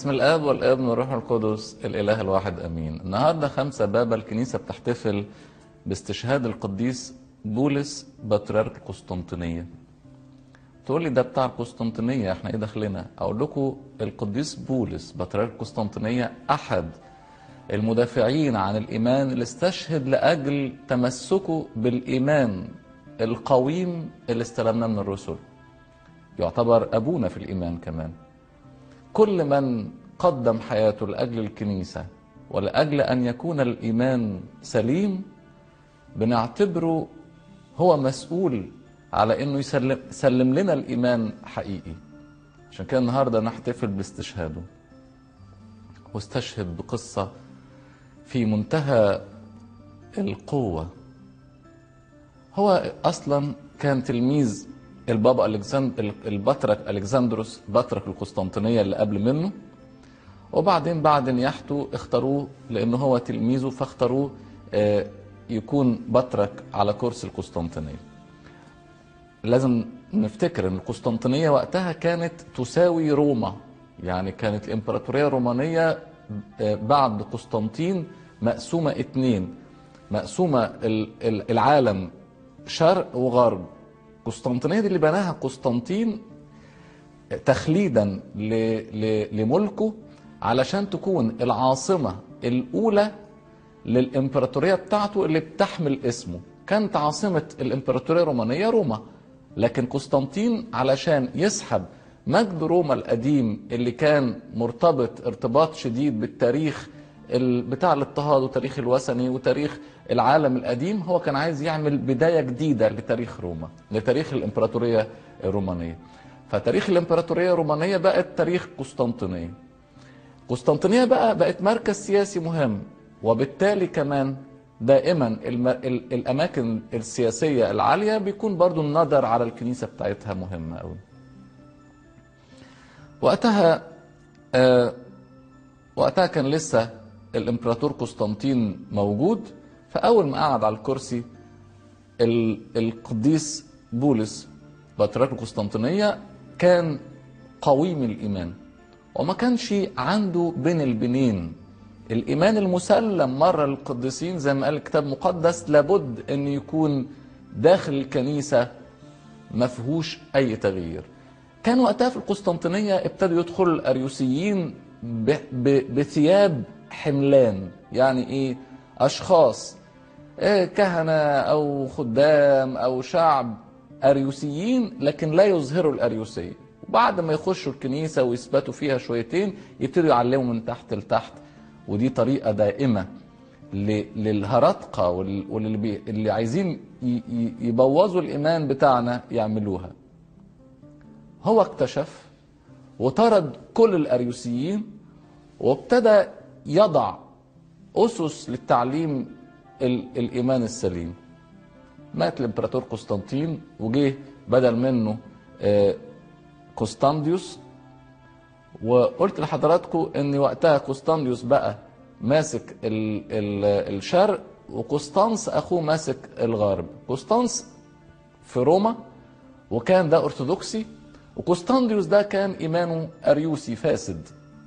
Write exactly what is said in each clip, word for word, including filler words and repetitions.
باسم الاب والابن والروح القدس الاله الواحد امين. النهارده خمسة بابا الكنيسه بتحتفل باستشهاد القديس بولس بطريرك القسطنطينيه. تقول لي ده بتاع القسطنطينيه، احنا ايه دخلنا؟ اقول لكم القديس بولس بطريرك القسطنطينيه احد المدافعين عن الايمان اللي استشهد لاجل تمسكه بالايمان القويم اللي استلمناه من الرسل. يعتبر ابونا في الايمان كمان. كل من قدم حياته لأجل الكنيسة ولأجل أن يكون الإيمان سليم بنعتبره هو مسؤول على أنه يسلم, يسلم لنا الإيمان حقيقي. عشان كده النهاردة نحتفل باستشهاده. واستشهد بقصة في منتهى القوة. هو أصلا كان تلميذ البابا ألكسندر البطرك ألكسندروس بطرك القسطنطينية اللي قبل منه، وبعدين بعد نياحته اختاروه لأنه هو تلميذه، فاختاروه يكون بطرك على كرسي القسطنطينية. لازم نفتكر ان القسطنطينية وقتها كانت تساوي روما، يعني كانت الامبراطورية الرومانية بعد قسطنطين مقسومة اتنين، مقسومة العالم شرق وغرب. قسطنطينية دي اللي بناها قسطنطين تخليدا لملكه علشان تكون العاصمة الأولى للإمبراطورية بتاعته اللي بتحمل اسمه. كانت عاصمة الإمبراطورية الرومانية روما، لكن قسطنطين علشان يسحب مجد روما القديم اللي كان مرتبط ارتباط شديد بالتاريخ بتاع الاضطهاد وتاريخ الوثني وتاريخ العالم القديم، هو كان عايز يعمل بداية جديدة لتاريخ روما، لتاريخ الإمبراطورية الرومانية. فتاريخ الإمبراطورية الرومانية بقت تاريخ قسطنطينية. قسطنطينية بقى بقت مركز سياسي مهم، وبالتالي كمان دائما الأماكن السياسية العالية بيكون برضو النظر على الكنيسة بتاعتها مهمة أوي. وقتها آه وقتها كان لسه الامبراطور قسطنطين موجود. فاول ما قعد على الكرسي القديس بولس بطريرك القسطنطينيه كان قويم الايمان، وما كانش عنده بين البنين. الايمان المسلم مره للقديسين زي ما قال الكتاب المقدس لابد ان يكون داخل الكنيسه ما فيهوش اي تغيير. كان وقتها في القسطنطينيه ابتدوا يدخل الاريوسيين بثياب حملان. يعني ايه؟ اشخاص إيه، كهنة او خدام او شعب اريوسيين لكن لا يظهروا الاريوسية، وبعد ما يخشوا الكنيسة ويثبتوا فيها شويتين يبتدوا يعلموا من تحت لتحت. ودي طريقة دائمة للهرطقة واللي اللي عايزين يبوظوا الايمان بتاعنا يعملوها. هو اكتشف وطرد كل الاريوسيين وابتدى يضع أسس للتعليم الإيمان السليم. مات الإمبراطور قسطنطين وجه بدل منه قسطنديوس. وقلت لحضراتكم ان وقتها قسطنديوس بقى ماسك ال ال الشرق، وقسطنس اخوه ماسك الغرب. قسطنس في روما وكان ده ارثوذكسي، وقسطنديوس ده كان ايمانه اريوسي فاسد.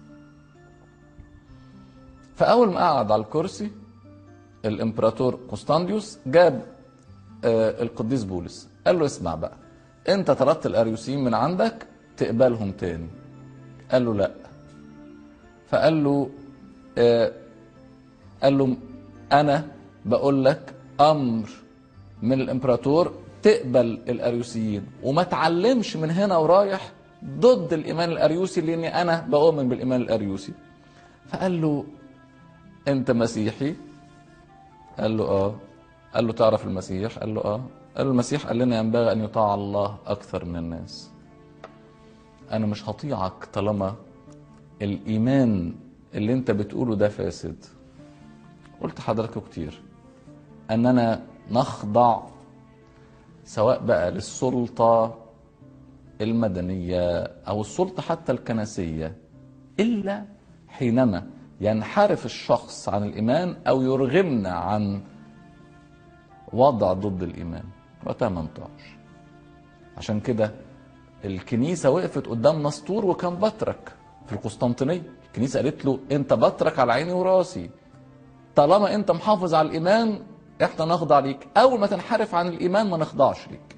فأول ما قعد على الكرسي الإمبراطور قسطنديوس جاب آه القديس بولس، قال له اسمع بقى، أنت طردت الأريوسيين من عندك تقبلهم تاني؟ قال له لا. فقال له آه قال له أنا بقول لك أمر من الإمبراطور تقبل الأريوسيين وما تعلمش من هنا ورايح ضد الإيمان الأريوسي، لأني أنا بؤمن بالإيمان الأريوسي. فقال له انت مسيحي؟ قال له اه. قال له تعرف المسيح؟ قال له اه. قال له المسيح قال لنا ينبغي ان يطاع الله اكثر من الناس. انا مش هطيعك طالما الايمان اللي انت بتقوله ده فاسد. قلت حضراتكم كتير اننا نخضع سواء بقى للسلطة المدنية او السلطة حتى الكنسية الا حينما ينحرف الشخص عن الإيمان أو يرغمنا عن وضع ضد الإيمان، وقتها ما نطيعش. عشان كده الكنيسة وقفت قدام نسطور وكان بطرك، في القسطنطينية. الكنيسة قالت له انت بطرك على عيني وراسي، طالما انت محافظ على الايمان احنا نخضع ليك، اول ما تنحرف عن الايمان ما نخضعش ليك.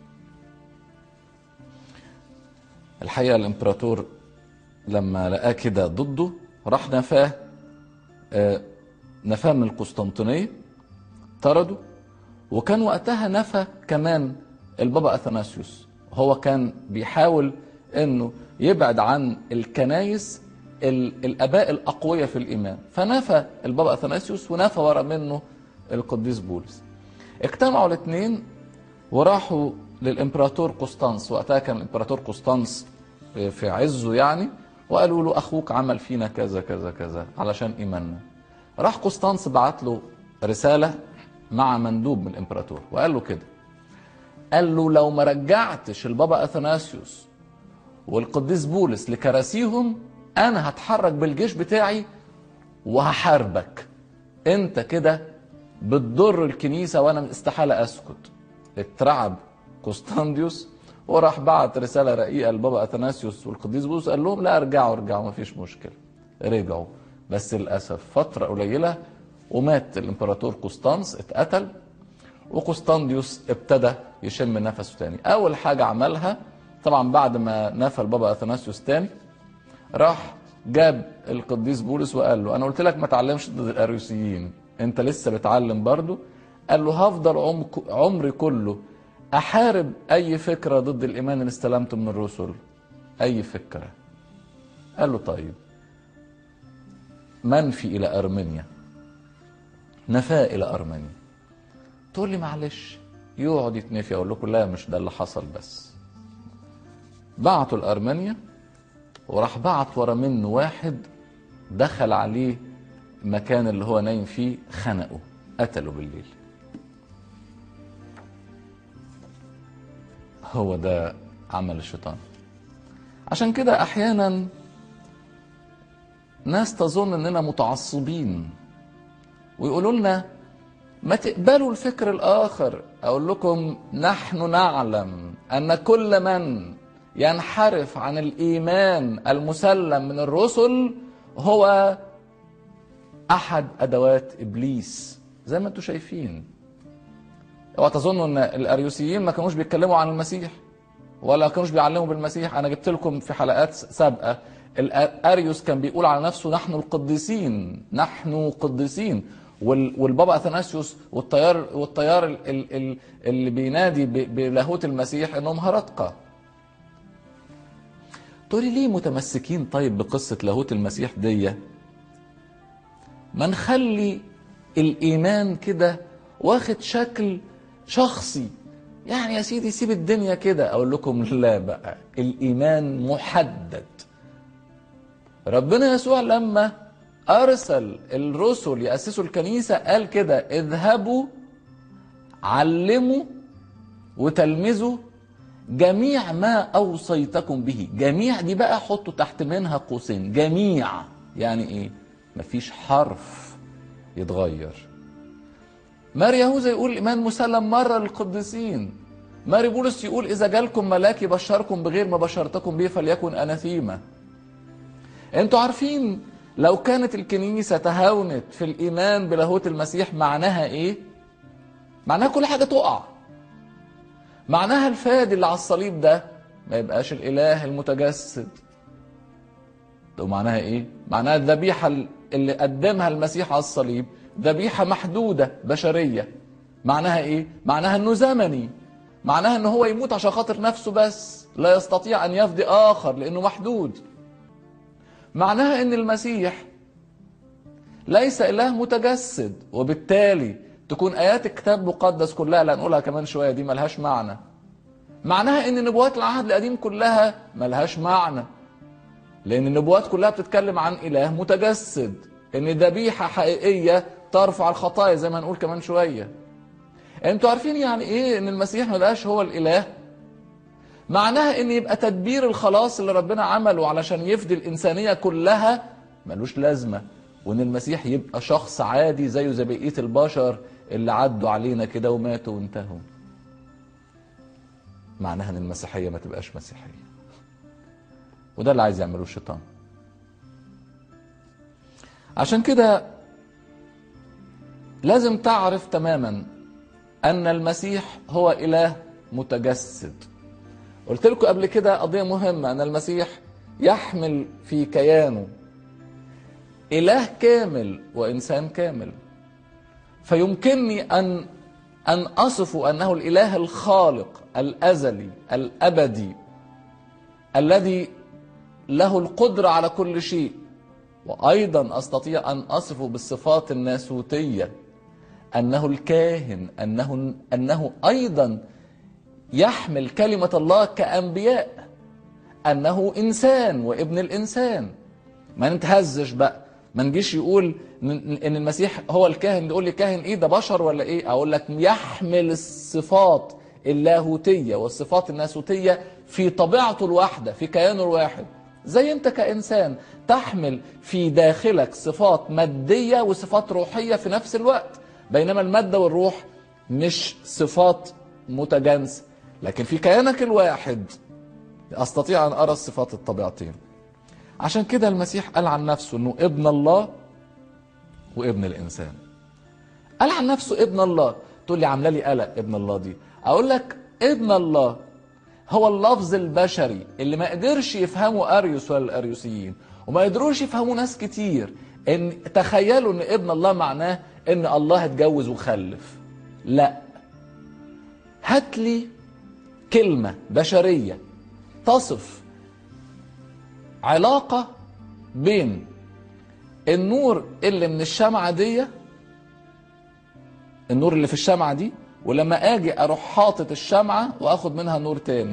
الحقيقة الامبراطور لما لقاه كده ضده راح نفاه، آه نفاه من القسطنطينية، طرده. وكان وقتها نفى كمان البابا اثناسيوس، هو كان بيحاول انه يبعد عن الكنايس الاباء الاقوياء في الايمان، فنفى البابا اثناسيوس ونفى ورا منه القديس بولس. اجتمعوا الاثنين وراحوا للامبراطور قسطنس، وقتها كان الامبراطور قسطنس في عزه يعني، وقالوا له اخوك عمل فينا كذا كذا كذا علشان ايماننا. راح قسطنس بعت له رساله مع مندوب من الامبراطور وقال له كده، قال له لو ما رجعتش البابا اثناسيوس والقديس بولس لكراسيهم انا هتحرك بالجيش بتاعي وهحاربك، انت كده بتضر الكنيسه وانا استحاله اسكت. اترعب قسطنديوس وراح بعت رساله رقيقه للبابا اثناسيوس والقديس بولس، قال لهم لا ارجعوا ارجعوا ما فيش مشكله. رجعوا، بس للاسف فتره قليله ومات الامبراطور قسطنس، اتقتل، وقسطنديوس ابتدى يشم نفسه تاني. اول حاجه عملها طبعا بعد ما نفى البابا اثناسيوس تاني، راح جاب القديس بولس وقال له انا قلت لك ما تعلمش ضد الاريوسيين، انت لسه بتعلم برضو. قال له هفضل عمري كله احارب اي فكره ضد الايمان اللي استلمته من الرسل، اي فكره. قال له طيب منفي الى ارمينيا، نفاه الى ارمينيا. تقول لي معلش يقعد يتنفي، اقول لكم لا مش ده اللي حصل. بس بعتوا لارمينيا وراح بعت ورا منه واحد دخل عليه المكان اللي هو نايم فيه، خنقه، قتله بالليل. هو ده عمل الشيطان. عشان كده احيانا ناس تظن اننا متعصبين ويقولوا لنا ما تقبلوا الفكر الاخر. اقول لكم نحن نعلم ان كل من ينحرف عن الايمان المسلم من الرسل هو احد ادوات ابليس، زي ما انتم شايفين. اوعى تظنوا ان الاريوسيين ما كانوش بيتكلموا عن المسيح ولا كانوش بيعلموا بالمسيح. انا جبت لكم في حلقات سابقه الاريوس كان بيقول على نفسه نحن القديسين، نحن قديسين، والبابا اثناسيوس والتيار والتيار اللي بينادي بلاهوت المسيح انهم هرطقه. تقولي ليه متمسكين طيب بقصه لاهوت المسيح دي؟ ما نخلي الايمان كده واخد شكل شخصي، يعني يا سيدي سيب الدنيا كده. اقول لكم لا بقى، الايمان محدد. ربنا يسوع لما ارسل الرسل ياسسوا الكنيسه قال كده اذهبوا علموا وتلمذوا جميع ما اوصيتكم به. جميع دي بقى حطوا تحت منها قوسين، جميع يعني ايه؟ مفيش حرف يتغير. ماري يهوذا يقول الايمان مسلم مره للقديسين، ماري بولس يقول اذا جالكم ملاك يبشركم بغير ما بشرتكم به فليكن اناثيما. انتوا عارفين لو كانت الكنيسه تهاونت في الايمان بلاهوت المسيح معناها ايه؟ معناها كل حاجه تقع، معناها الفادي اللي على الصليب ده ما يبقاش الاله المتجسد. ده معناها ايه؟ معناها الذبيحه اللي قدمها المسيح على الصليب ذبيحه محدوده بشريه. معناها ايه؟ معناها انه زمني، معناها انه هو يموت عشان خاطر نفسه بس، لا يستطيع ان يفدي اخر لانه محدود. معناها ان المسيح ليس اله متجسد، وبالتالي تكون ايات الكتاب المقدس كلها اللي هنقولها كمان شويه دي ملهاش معنى. معناها ان نبوات العهد القديم كلها ملهاش معنى، لان النبوات كلها بتتكلم عن اله متجسد، ان ذبيحه حقيقيه ترفع الخطايا زي ما هنقول كمان شويه. انتوا عارفين يعني ايه ان المسيح ما بقاش هو الاله؟ معناها ان يبقى تدبير الخلاص اللي ربنا عمله علشان يفدي الانسانيه كلها ملوش لازمه، وان المسيح يبقى شخص عادي زيه زي بقيه البشر اللي عدوا علينا كده وماتوا وانتهوا. معناها ان المسيحيه ما تبقاش مسيحيه، وده اللي عايز يعمله الشيطان. عشان كده لازم تعرف تماما أن المسيح هو إله متجسد. قلت لكم قبل كده قضية مهمة، أن المسيح يحمل في كيانه إله كامل وإنسان كامل، فيمكنني أن أن أصف أنه الإله الخالق الأزلي الأبدي الذي له القدرة على كل شيء، وأيضا أستطيع أن أصفه بالصفات الناسوتية، أنه الكاهن، أنه, أنه أيضا يحمل كلمة الله كأنبياء، أنه إنسان وابن الإنسان. ما نتهزش بقى، ما نجيش يقول ان المسيح هو الكاهن، يقول لي كاهن ايه ده، بشر ولا ايه؟ اقول لك يحمل الصفات اللاهوتية والصفات الناسوتية في طبيعته الواحدة، في كيانه الواحد. زي انت كإنسان تحمل في داخلك صفات مادية وصفات روحية في نفس الوقت، بينما المادة والروح مش صفات متجانسة، لكن في كيانك الواحد استطيع ان ارى الصفات الطبيعتين. عشان كده المسيح قال عن نفسه انه ابن الله وابن الانسان. قال عن نفسه ابن الله. تقول لي عامله لي قلق ابن الله دي، اقول لك ابن الله هو اللفظ البشري اللي ما قدرش يفهمه اريوس ولا الاريوسيين، وما قدروش يفهموا ناس كتير. ان تخيلوا ان ابن الله معناه ان الله اتجوز وخلف. لا، هات لي كلمه بشريه تصف علاقة بين النور اللي من الشمعة دي، النور اللي في الشمعة دي، ولما اجي اروح حاطط الشمعة واخد منها نور تاني.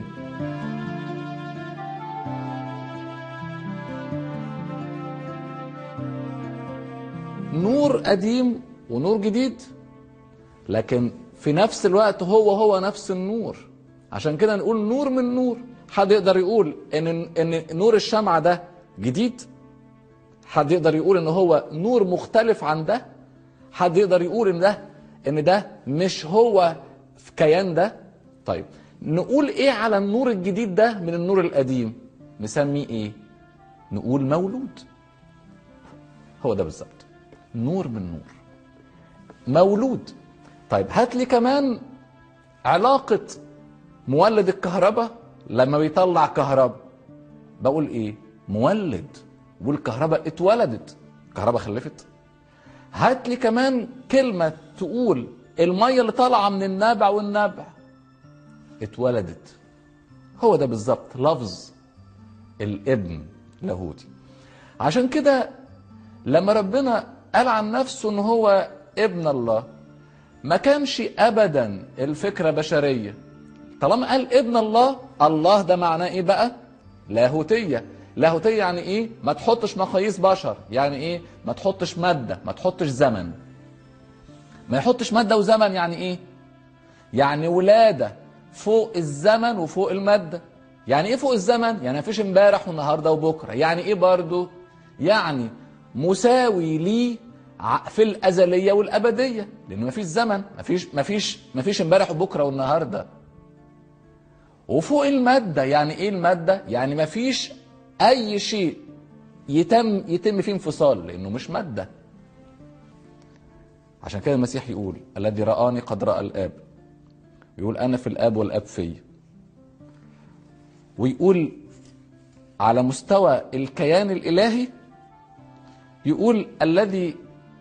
نور قديم ونور جديد، لكن في نفس الوقت هو هو نفس النور. عشان كده نقول نور من نور. حد يقدر يقول ان ان نور الشمعة ده جديد؟ حد يقدر يقول ان هو نور مختلف عن ده؟ حد يقدر يقول ان ده ان ده مش هو في كيان ده؟ طيب نقول ايه على النور الجديد ده من النور القديم؟ نسميه ايه؟ نقول مولود. هو ده بالظبط، نور من نور، مولود. طيب هات لي كمان علاقة مولد الكهرباء لما بيطلع كهرباء، بقول ايه؟ مولد. بقول الكهرباء اتولدت، الكهرباء خلفت. هات لي كمان كلمة تقول المية اللي طالعة من النبع والنبع اتولدت. هو ده بالظبط لفظ الابن لاهوتي. عشان كده لما ربنا قال عن نفسه ان هو ابن الله، ما كانش ابدا الفكرة بشرية. طالما قال ابن الله، الله ده معناه ايه بقى؟ لاهوتية. لاهوتية يعني ايه؟ ما تحطش مقاييس بشر. يعني ايه؟ ما تحطش مادة، ما تحطش زمن. ما يحطش مادة وزمن يعني ايه؟ يعني ولادة فوق الزمن وفوق المادة. يعني ايه فوق الزمن؟ يعني مفيش امبارح والنهارده وبكره. يعني ايه برضو؟ يعني مساوي لي في الازليه والابديه، لان مفيش زمن، مفيش مفيش مفيش امبارح وبكره والنهارده. وفوق الماده، يعني ايه الماده؟ يعني مفيش اي شيء يتم يتم فيه انفصال، لانه مش ماده. عشان كده المسيح يقول الذي رآني قد رأى الآب، يقول أنا في الآب والآب في، ويقول على مستوى الكيان الإلهي يقول الذي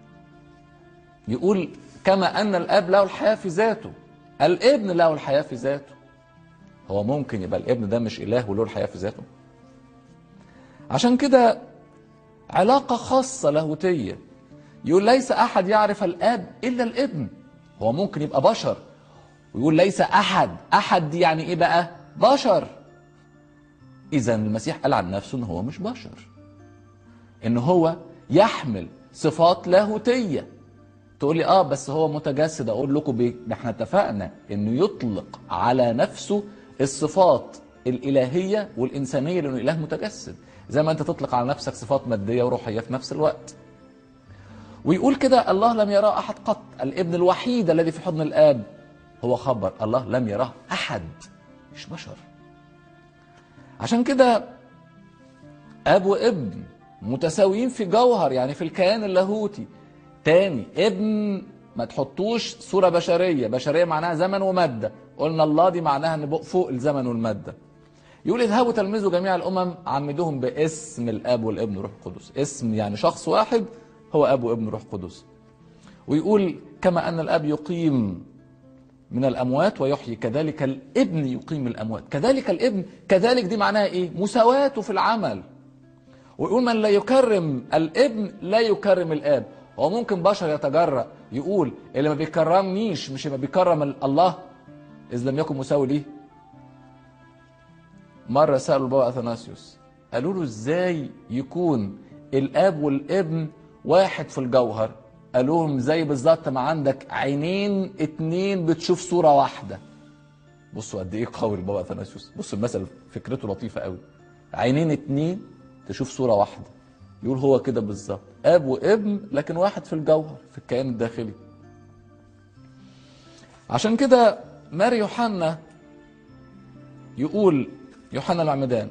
يقول كما أن الآب له الحياة في ذاته، الابن له الحياة في ذاته. هو ممكن يبقى الابن ده مش إله وله الحياة في ذاته؟ عشان كده علاقة خاصة لاهوتية. يقول ليس أحد يعرف الآب إلا الابن. هو ممكن يبقى بشر ويقول ليس أحد، أحد دي يعني إيه بقى؟ بشر. إذا المسيح قال عن نفسه إن هو مش بشر، إن هو يحمل صفات لاهوتية. تقول لي آه بس هو متجسد. أقول لكم بيه، احنا اتفقنا إنه يطلق على نفسه الصفات الإلهية والإنسانية لأنه إله متجسد، زي ما أنت تطلق على نفسك صفات مادية وروحية في نفس الوقت. ويقول كده الله لم يراه أحد قط، الابن الوحيد الذي في حضن الآب. هو خبر الله لم يراه أحد، مش بشر. عشان كده أب وابن متساويين في جوهر يعني في الكيان اللاهوتي. تاني، ابن ما تحطوش صورة بشرية، بشرية معناها زمن ومادة، قلنا الله دي معناها ان فوق الزمن والمادة. يقول اذهبوا تلمذوا جميع الامم عمدوهم باسم الاب والابن والروح القدس. اسم يعني شخص واحد هو اب وابن روح قدس. ويقول كما ان الاب يقيم من الاموات ويحيي كذلك الابن يقيم الاموات. كذلك الابن، كذلك دي معناها ايه؟ مساواته في العمل. ويقول من لا يكرم الابن لا يكرم الاب. هو ممكن بشر يتجرأ يقول اللي ما بيكرمنيش مش ما بيكرم الله اذ لم يكن مساوي ليه؟ مره سالوا البابا اثناسيوس قالوا له ازاي يكون الاب والابن واحد في الجوهر؟ قال لهم زي بالظبط ما عندك عينين اتنين بتشوف صوره واحده. بصوا قد ايه قوي البابا اثناسيوس، بصوا المثل فكرته لطيفه قوي. عينين اتنين تشوف صوره واحده. يقول هو كده بالظبط، اب وابن لكن واحد في الجوهر في الكيان الداخلي. عشان كده ماري يوحنا يقول، يوحنا العمدان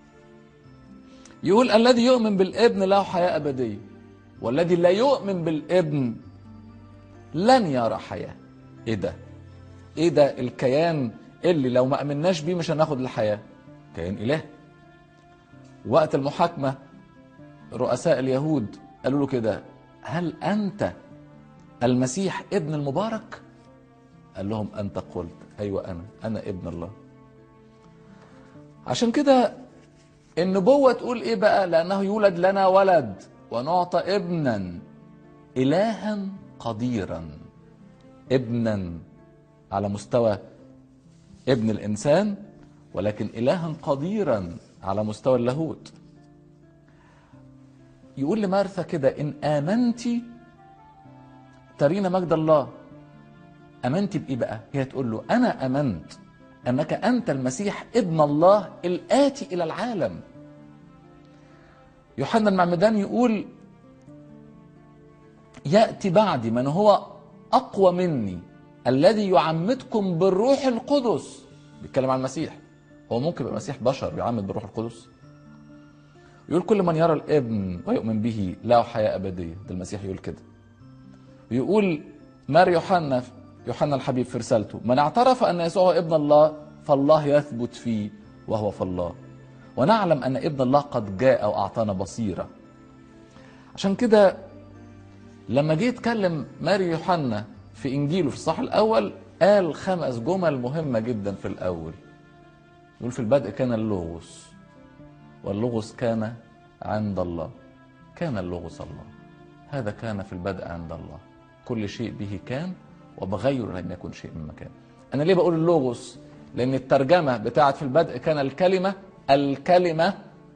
يقول الذي يؤمن بالابن له حياه ابديه والذي لا يؤمن بالابن لن يرى حياه. ايه ده؟ ايه ده الكيان اللي لو ما امناش بيه مش هناخد الحياه؟ كيان اله. وقت المحاكمه رؤساء اليهود قالوا له كده هل انت المسيح ابن المبارك؟ قال لهم انت قلت. ايوه انا انا ابن الله. عشان كده النبوه تقول ايه بقى؟ لانه يولد لنا ولد ونعطى ابنا الها قديرا. ابنا على مستوى ابن الانسان ولكن الها قديرا على مستوى اللاهوت. يقول لمارثا كده ان امنتي ترين مجد الله. امنتي بايه بقى؟ هي تقول له انا امنت انك انت المسيح ابن الله الاتي الى العالم. يوحنا المعمدان يقول ياتي بعدي من هو اقوى مني الذي يعمدكم بالروح القدس. بيتكلم عن المسيح. هو ممكن يبقى المسيح بشر بيعمد بالروح القدس؟ يقول كل من يرى الابن ويؤمن به له حياه ابديه. ده المسيح يقول كده. ويقول مار يوحنا يوحنا الحبيب في رسالته من اعترف ان يسوع هو ابن الله فالله يثبت فيه وهو في الله ونعلم ان ابن الله قد جاء واعطانا بصيره. عشان كده لما جه يتكلم ماري يوحنا في انجيله في الصح الاول قال خمس جمل مهمه جدا في الاول. يقول في البدء كان اللوغوس واللوغوس كان عند الله كان اللوغوس الله هذا كان في البدء عند الله كل شيء به كان وبغيره لم يكن شيء من مكان. انا ليه بقول اللوغوس؟ لان الترجمه بتاعت في البدء كان الكلمه الكلمه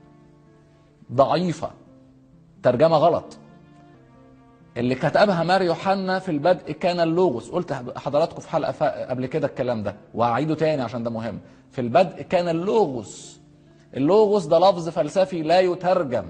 ضعيفه، ترجمه غلط. اللي كتبها ماري يوحنا في البدء كان اللوغوس. قلت حضراتكم في حلقه قبل كده الكلام ده وهعيده تاني عشان ده مهم. في البدء كان اللوغوس. اللوغوس ده لفظ فلسفي لا يترجم،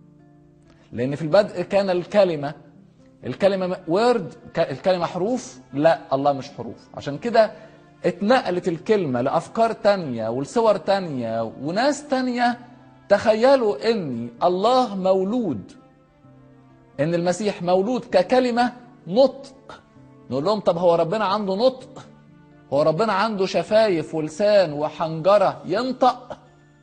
لان في البدء كان الكلمه. الكلمه وورد، الكلمه حروف. لا، الله مش حروف. عشان كده اتنقلت الكلمه لافكار تانية ولصور تانية وناس تانية تخيلوا ان الله مولود، ان المسيح مولود ككلمه نطق. نقول لهم طب هو ربنا عنده نطق؟ هو ربنا عنده شفايف ولسان وحنجره ينطق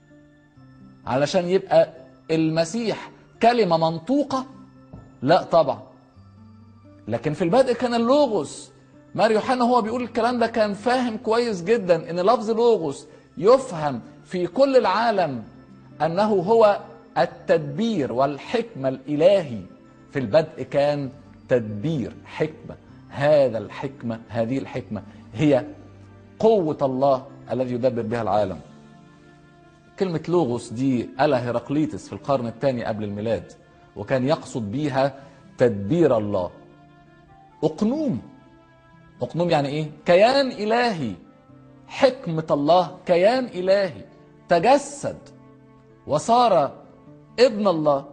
علشان يبقى المسيح كلمه منطوقه؟ لا طبعا. لكن في البدء كان اللوغوس. ماري يوحنا هو بيقول الكلام ده كان فاهم كويس جدا ان لفظ لوغوس يفهم في كل العالم انه هو التدبير والحكمه الالهي. في البدء كان تدبير، حكمه. هذا الحكمه هذه الحكمه هي قوه الله الذي يدبر بها العالم. كلمه لوغوس دي قالها هيراقليطس في القرن الثاني قبل الميلاد، وكان يقصد بيها تدبير الله. اقنوم، اقنوم يعني ايه؟ كيان الهي. حكمة الله كيان الهي تجسد وصار ابن الله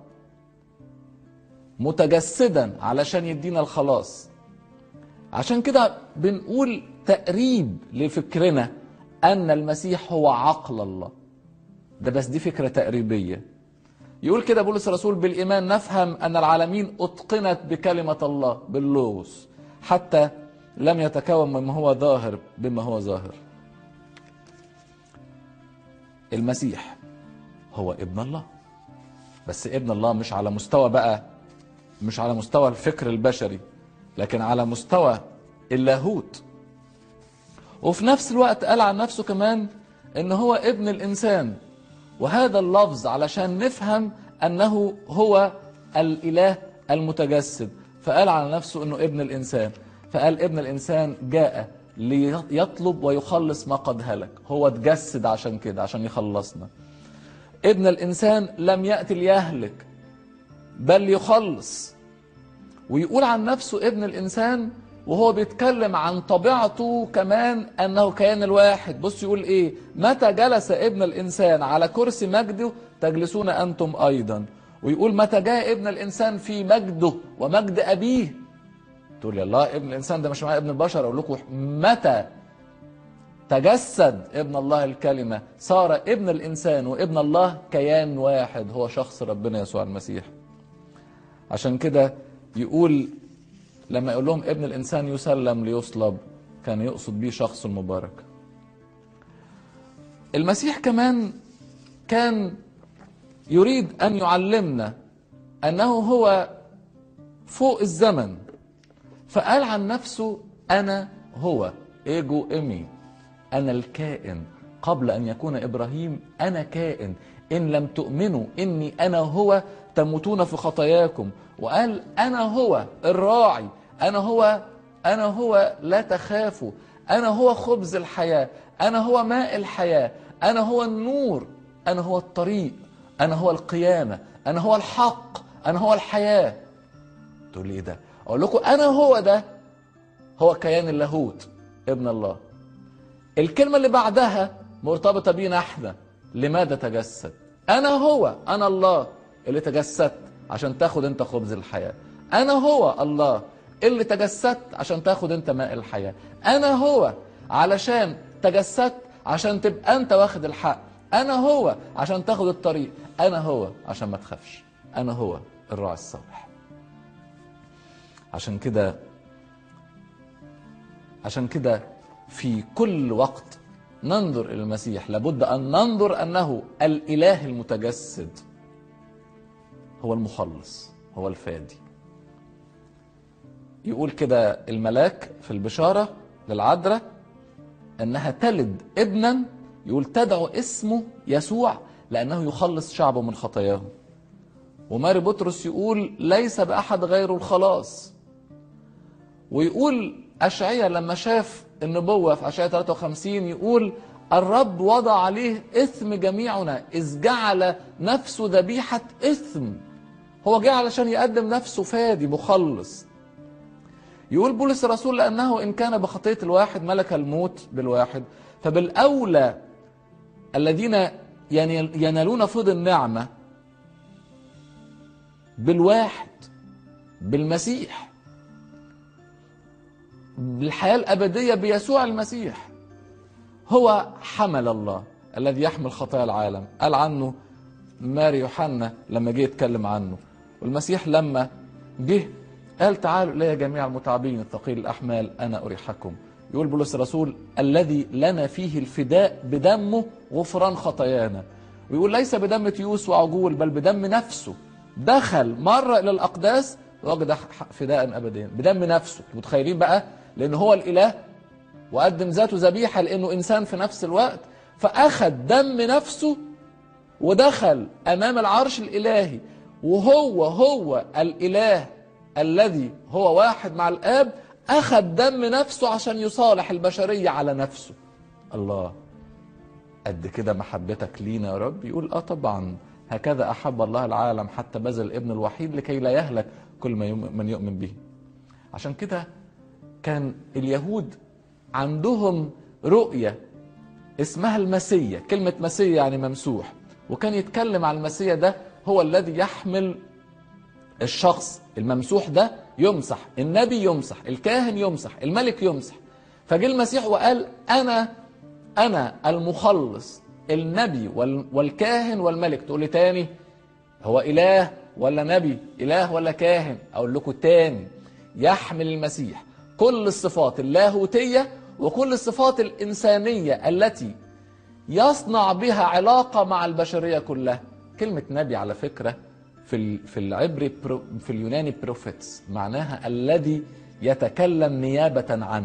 متجسدا علشان يدينا الخلاص. عشان كده بنقول تقريب لفكرنا ان المسيح هو عقل الله. ده بس دي فكرة تقريبية. يقول كده بولس الرسول: بالإيمان نفهم أن العالمين أتقنت بكلمة الله باللوغوس حتى لم يتكون مما هو ظاهر بما هو ظاهر. المسيح هو ابن الله، بس ابن الله مش على مستوى بقى مش على مستوى الفكر البشري، لكن على مستوى اللاهوت. وفي نفس الوقت قال عن نفسه كمان ان هو ابن الانسان، وهذا اللفظ علشان نفهم انه هو الاله المتجسد، فقال على نفسه انه ابن الانسان، فقال ابن الانسان جاء ليطلب ويخلص ما قد هلك. هو اتجسد عشان كده، عشان يخلصنا. ابن الانسان لم يأتي ليهلك بل يخلص. ويقول عن نفسه ابن الانسان وهو بيتكلم عن طبيعته كمان انه كيان الواحد. بص يقول ايه: متى جلس ابن الانسان على كرسي مجده تجلسون انتم ايضا. ويقول: متى جاء ابن الانسان في مجده ومجد ابيه. تقول يا الله، ابن الانسان ده مش معناه ابن البشر. اقول لكم: متى تجسد ابن الله الكلمة صار ابن الانسان وابن الله كيان واحد، هو شخص ربنا يسوع المسيح. عشان كده يقول لما يقول لهم ابن الانسان يسلم ليصلب، كان يقصد بيه شخص المبارك. المسيح كمان كان يريد ان يعلمنا انه هو فوق الزمن، فقال عن نفسه: انا هو ايجو امي، انا الكائن قبل ان يكون ابراهيم، انا كائن، ان لم تؤمنوا اني انا هو تموتون في خطاياكم. وقال: انا هو الراعي، انا هو انا هو لا تخافوا، انا هو خبز الحياة، انا هو ماء الحياة، انا هو النور، انا هو الطريق، انا هو القيامة، انا هو الحق، انا هو الحياة. تقول لي ايه ده؟ اقول لكم: انا هو ده هو كيان اللاهوت ابن الله. الكلمة اللي بعدها مرتبطة بينا احنا. لماذا تجسد؟ انا هو انا الله اللي تجسدت عشان تاخد انت خبز الحياة. انا هو الله اللي تجسدت عشان تاخد انت ماء الحياة. انا هو علشان تجسدت عشان تبقى انت واخد الحق. انا هو عشان تاخد الطريق. انا هو عشان ما تخافش. انا هو الراعي الصالح. عشان كده عشان كده في كل وقت ننظر الى المسيح لابد ان ننظر انه الاله المتجسد، هو المخلص، هو الفادي. يقول كده الملاك في البشارة للعذراء انها تلد ابنا، يقول تدعو اسمه يسوع لانه يخلص شعبه من خطاياهم. وماري بطرس يقول ليس باحد غير الخلاص. ويقول اشعياء لما شاف النبوة في اشعياء ثلاثة وخمسين يقول الرب وضع عليه اثم جميعنا اذ جعل نفسه ذبيحة اثم. هو جه علشان يقدم نفسه فادي مخلص. يقول بولس الرسول لأنه إن كان بخطية الواحد ملك الموت بالواحد، فبالأولى الذين ينالون فضل النعمة بالواحد، بالمسيح، بالحياة الأبدية بيسوع المسيح. هو حمل الله الذي يحمل خطايا العالم. قال عنه ماري يوحنا لما جه يتكلم عنه. والمسيح لما جه قال تعالوا إلي جميع المتعبين الثقيل الأحمال أنا أريحكم. يقول بولس الرسول الذي لنا فيه الفداء بدمه غفران خطايانا. ويقول ليس بدم تيوس وعجول بل بدم نفسه دخل مرة إلى الأقداس وجد فداء أبديا بدم نفسه. متخيلين بقى؟ لأنه هو الإله وقدم ذاته ذبيحة لأنه إنسان في نفس الوقت، فأخذ دم نفسه ودخل أمام العرش الإلهي، وهو هو الإله الذي هو واحد مع الآب أخذ دم نفسه عشان يصالح البشرية على نفسه. الله، قد كده محبتك لينا يا رب؟ يقول آه طبعا، هكذا أحب الله العالم حتى بذل الابن الوحيد لكي لا يهلك كل من يؤمن به. عشان كده كان اليهود عندهم رؤية اسمها المسيا. كلمة مسيا يعني ممسوح، وكان يتكلم عن المسيا ده هو الذي يحمل الشخص الممسوح ده، يمسح، النبي يمسح، الكاهن يمسح، الملك يمسح. فجاء المسيح وقال أنا أنا المخلص، النبي والكاهن والملك. تقول لي تاني هو إله ولا نبي؟ إله ولا كاهن؟ أقول لكم تاني، يحمل المسيح كل الصفات اللاهوتية وكل الصفات الإنسانية التي يصنع بها علاقة مع البشرية كلها. كلمة نبي على فكرة في في العبري في اليوناني بروفيتس، معناها الذي يتكلم نيابة عن.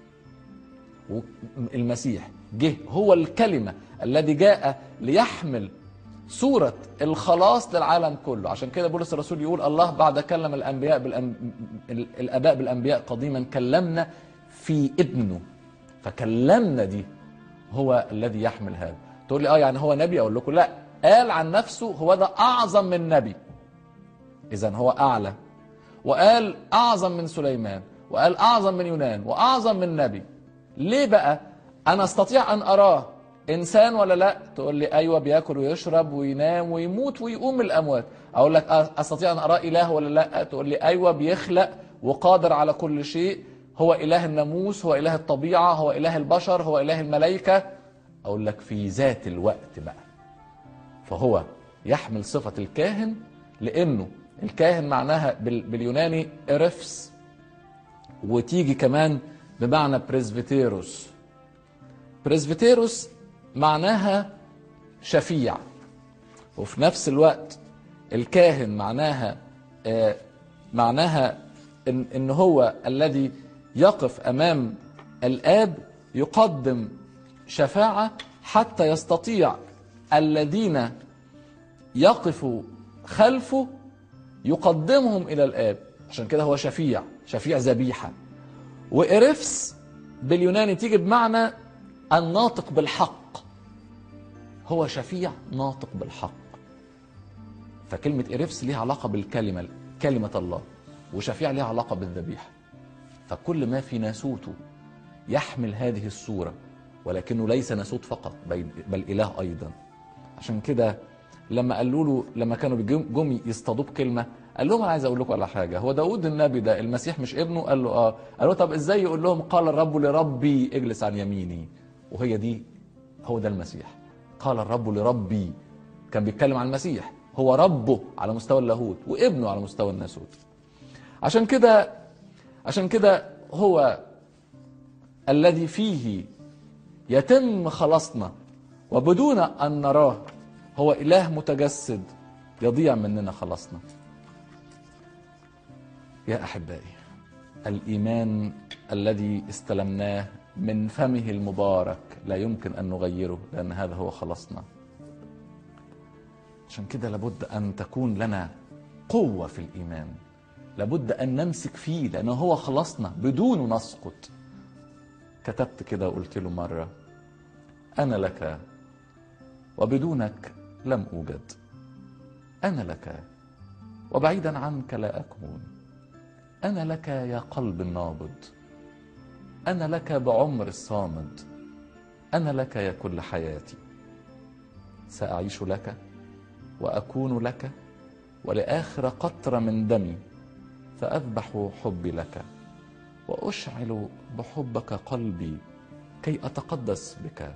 المسيح جه هو الكلمة الذي جاء ليحمل صورة الخلاص للعالم كله. عشان كده بولس الرسول يقول الله بعد كلم الأنبياء بالأنب... الآباء بالأنبياء قديما كلمنا في ابنه. فكلمنا دي هو الذي يحمل هذا. تقول لي اه يعني هو نبي؟ اقول لكم لا، قال عن نفسه هو ده اعظم من نبي، اذا هو اعلى، وقال اعظم من سليمان، وقال اعظم من يونان، واعظم من نبي. ليه بقى؟ انا استطيع ان اراه انسان ولا لا؟ تقول لي ايوه، بياكل ويشرب وينام ويموت ويقوم من الاموات. اقول لك استطيع ان اراه اله ولا لا؟ تقول لي ايوه، بيخلق وقادر على كل شيء، هو إله الناموس، هو إله الطبيعة، هو إله البشر، هو إله الملائكة. أقول لك في ذات الوقت بقى فهو يحمل صفة الكاهن، لأنه الكاهن معناها باليوناني إرفس، وتيجي كمان بمعنى بريسبيتيروس. بريسبيتيروس معناها شفيع، وفي نفس الوقت الكاهن معناها آه معناها إن, إن هو الذي يقف أمام الآب يقدم شفاعة حتى يستطيع الذين يقفوا خلفه يقدمهم إلى الآب. عشان كده هو شفيع، شفيع ذبيحة. وإرفس باليوناني تيجي بمعنى الناطق بالحق، هو شفيع ناطق بالحق. فكلمة إرفس ليها علاقة بالكلمة، كلمة الله، وشفيع ليها علاقة بالذبيحة. فكل ما في ناسوته يحمل هذه الصورة، ولكنه ليس ناسوت فقط بل إله أيضا. عشان كده لما قالوا له، لما كانوا جم يصطادوه بكلمة، قال لهم أنا عايز أقول لكم على حاجة، هو داود النبي ده المسيح مش ابنه؟ قال له آه. قال له طب إزاي يقول لهم قال الرب لربي اجلس عن يميني؟ وهي دي، هو ده المسيح. قال الرب لربي، كان بيتكلم عن المسيح، هو ربه على مستوى اللاهوت وابنه على مستوى الناسوت. عشان كده عشان كده هو الذي فيه يتم خلاصنا وبدون أن نراه، هو إله متجسد يضيع مننا خلاصنا. يا أحبائي، الإيمان الذي استلمناه من فمه المبارك لا يمكن أن نغيره، لأن هذا هو خلاصنا. عشان كده لابد أن تكون لنا قوة في الإيمان، لابد أن نمسك فيه لأنه هو خلصنا بدونه نسقط. كتبت كده وقلت له مرة: أنا لك وبدونك لم أوجد، أنا لك وبعيدا عنك لا أكون، أنا لك يا قلب النابض، أنا لك بعمر الصامد، أنا لك يا كل حياتي، سأعيش لك وأكون لك ولآخر قطرة من دمي، فأذبح حبي لك وأشعل بحبك قلبي كي أتقدس بك.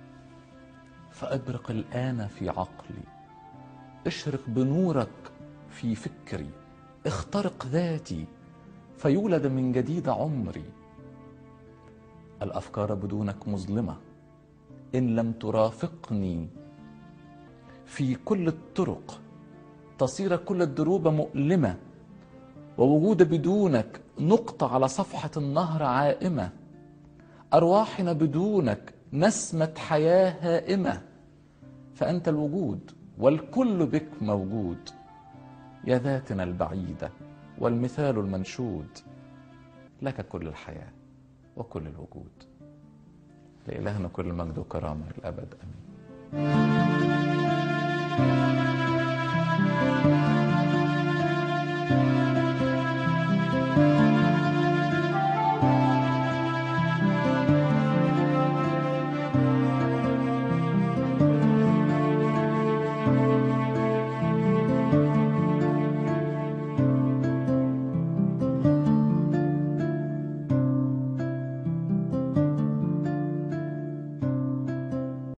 فأبرق الآن في عقلي، اشرق بنورك في فكري، اخترق ذاتي فيولد من جديد عمري. الأفكار بدونك مظلمة، إن لم ترافقني في كل الطرق تصير كل الدروب مؤلمة، ووجود بدونك نقطة على صفحة النهر عائمة، أرواحنا بدونك نسمة حياة هائمة. فأنت الوجود والكل بك موجود، يا ذاتنا البعيدة والمثال المنشود، لك كل الحياة وكل الوجود. لإلهنا كل المجد وكرامة الأبد، آمين.